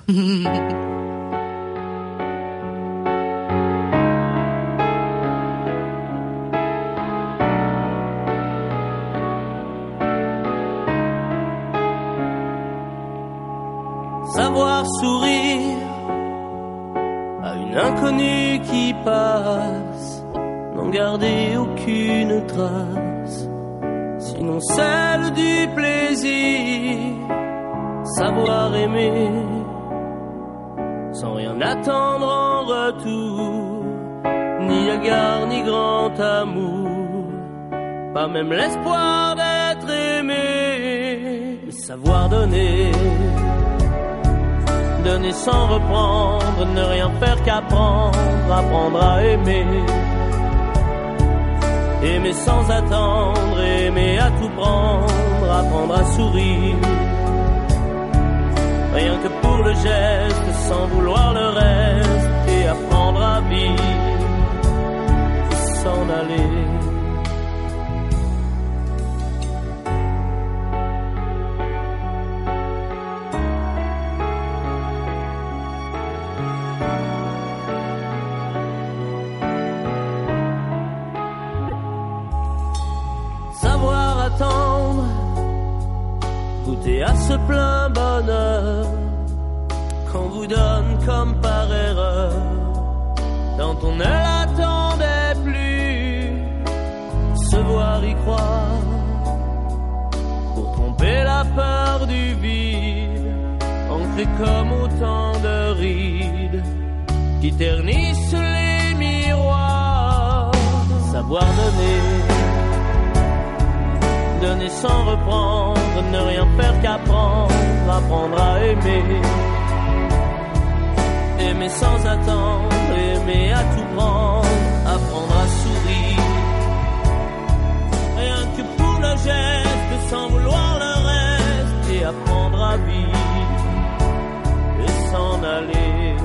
Savoir sourire à une inconnue qui passe, n'en garder aucune trace, sinon celle du plaisir. Savoir aimer sans rien attendre en retour, ni égard ni grand amour, pas même l'espoir d'être aimé. Mais savoir donner, donner sans reprendre, ne rien faire qu'apprendre, apprendre à aimer. Aimer sans attendre, aimer à tout prendre, apprendre à sourire. Rien que pour le geste, sans vouloir le reste, et apprendre à vivre, et s'en aller. Goûter à ce plein bonheur qu'on vous donne comme par erreur, quand on ne l'attendait plus. Se voir y croire pour tromper la peur du vide, ancré comme autant de rides qui ternissent les miroirs. Savoir donner sans reprendre, ne rien faire qu'apprendre, apprendre à aimer. Aimer sans attendre, aimer à tout prendre, apprendre à sourire. Rien que pour le geste, sans vouloir le reste, et apprendre à vivre, et s'en aller.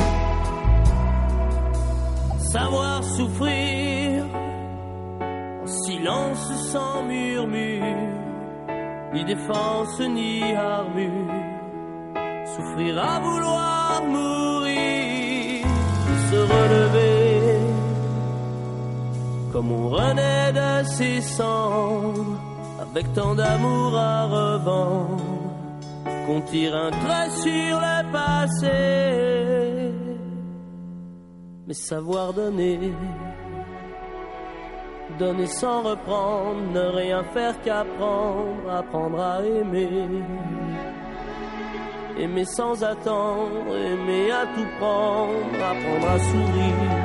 Savoir souffrir, silence sans murmure, ni défense ni armure. Souffrir à vouloir mourir, et se relever comme on renaît de ses cendres, avec tant d'amour à revendre qu'on tire un trait sur le passé. Mais savoir donner sans reprendre, ne rien faire qu'apprendre, apprendre à aimer. Aimer sans attendre, aimer à tout prendre, apprendre à sourire.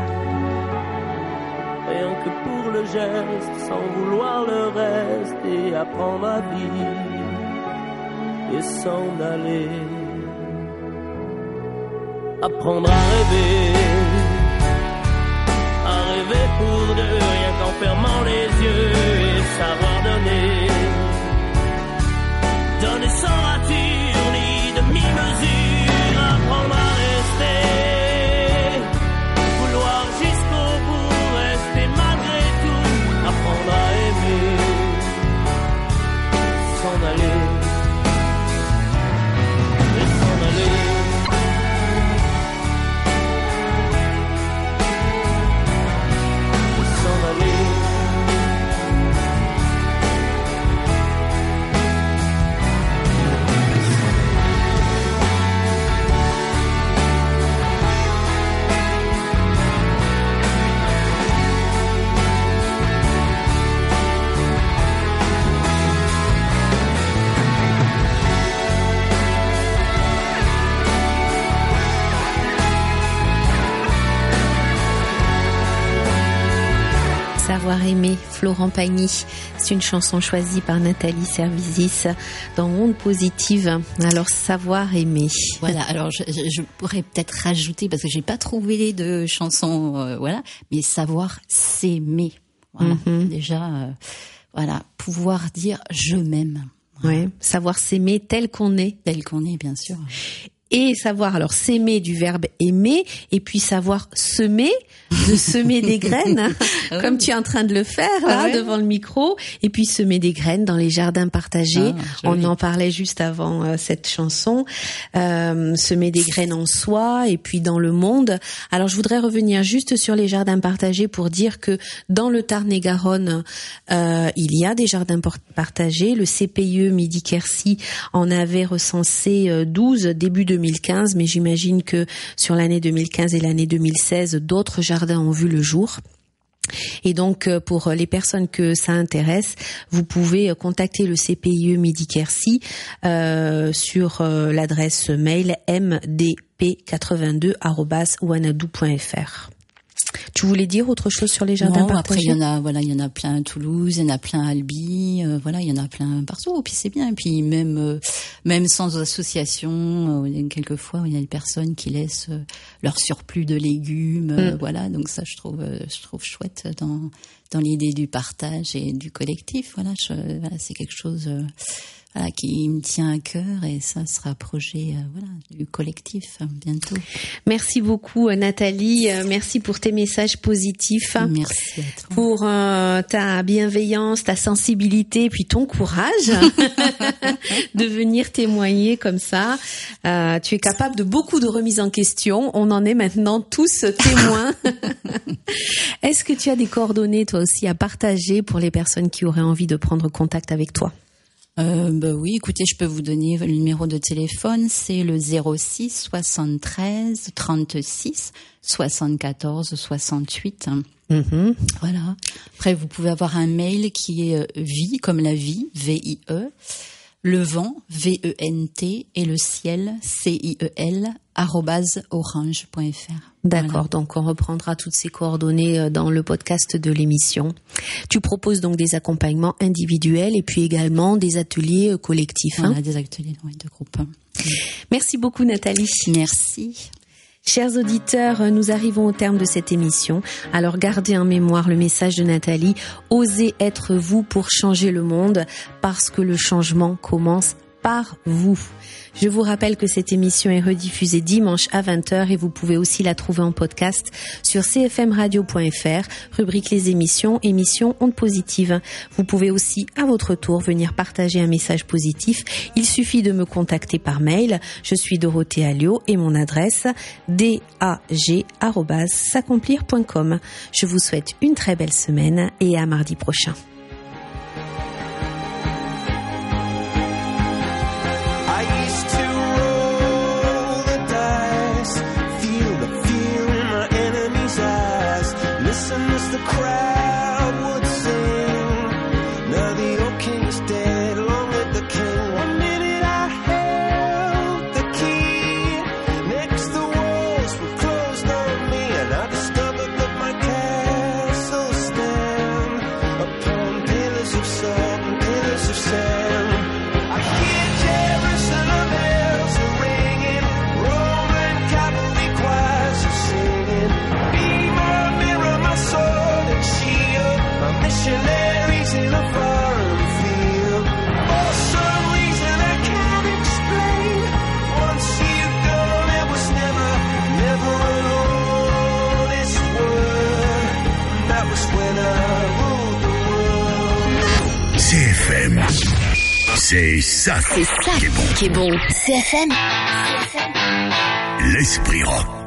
Rien que pour le geste, sans vouloir le reste, et apprendre à vivre, et s'en aller. Apprendre à rêver pour deux, rien qu'en fermant les yeux, et savoir donner sans rature ni demi-mesure, apprendre à rester, vouloir jusqu'au bout, rester malgré tout, apprendre à aimer, s'en aller, et s'en aller. Savoir aimer, Florent Pagny. C'est une chanson choisie par Nathalie Servizis dans Ondes Positives. Alors, savoir aimer. Voilà, alors je pourrais peut-être rajouter, parce que j'ai pas trouvé de chanson, voilà, mais savoir s'aimer. Voilà, déjà, voilà, pouvoir dire je m'aime. Voilà. Ouais, savoir s'aimer tel qu'on est. Tel qu'on est, bien sûr. Et savoir alors s'aimer du verbe aimer, et puis savoir semer, de semer des graines, comme tu es en train de le faire là devant le micro, et puis semer des graines dans les jardins partagés. On en parlait juste avant cette chanson. Semer des graines en soi et puis dans le monde. Alors je voudrais revenir juste sur les jardins partagés pour dire que dans le Tarn-et-Garonne, il y a des jardins partagés. Le CPIE Midi-Quercy en avait recensé 12 début 2015, mais j'imagine que sur l'année 2015 et l'année 2016, d'autres jardins ont vu le jour. Et donc, pour les personnes que ça intéresse, vous pouvez contacter le CPIE Midi-Quercy sur l'adresse mail mdp82@wanadoo.fr. Tu voulais dire autre chose sur les jardins partagés? Après il y en a plein à Toulouse, il y en a plein à Albi, il y en a plein partout. Et puis c'est bien. Et puis même sans association, quelquefois il y a des personnes qui laissent leur surplus de légumes, voilà. Donc ça je trouve chouette dans l'idée du partage et du collectif. Voilà, c'est quelque chose qui me tient à cœur, et ça sera projet du collectif bientôt. Merci beaucoup Nathalie, merci pour tes messages positifs. Merci à toi. Pour ta bienveillance, ta sensibilité, puis ton courage de venir témoigner comme ça. Tu es capable de beaucoup de remises en question. On en est maintenant tous témoins. Est-ce que tu as des coordonnées toi aussi à partager pour les personnes qui auraient envie de prendre contact avec toi? Oui, écoutez, je peux vous donner le numéro de téléphone, c'est le 06 73 36 74 68. Voilà. Après, vous pouvez avoir un mail qui est vie comme la vie, V-I-E, le vent, V-E-N-T, et le ciel, C-I-E-L, @orange.fr. D'accord, voilà. Donc on reprendra toutes ces coordonnées dans le podcast de l'émission. Tu proposes donc des accompagnements individuels et puis également des ateliers collectifs. Voilà, des ateliers de groupe. Merci beaucoup Nathalie. Merci. Chers auditeurs, nous arrivons au terme de cette émission. Alors gardez en mémoire le message de Nathalie. Osez être vous pour changer le monde, parce que le changement commence par vous. Je vous rappelle que cette émission est rediffusée dimanche à 20h et vous pouvez aussi la trouver en podcast sur cfmradio.fr, rubrique les émissions Ondes Positives. Vous pouvez aussi à votre tour venir partager un message positif. Il suffit de me contacter par mail. Je suis Dorothée Alliot et mon adresse dag@s'accomplir.com. Je vous souhaite une très belle semaine et à mardi prochain. CFM, c'est ça qui est bon. CFM. L'esprit rock.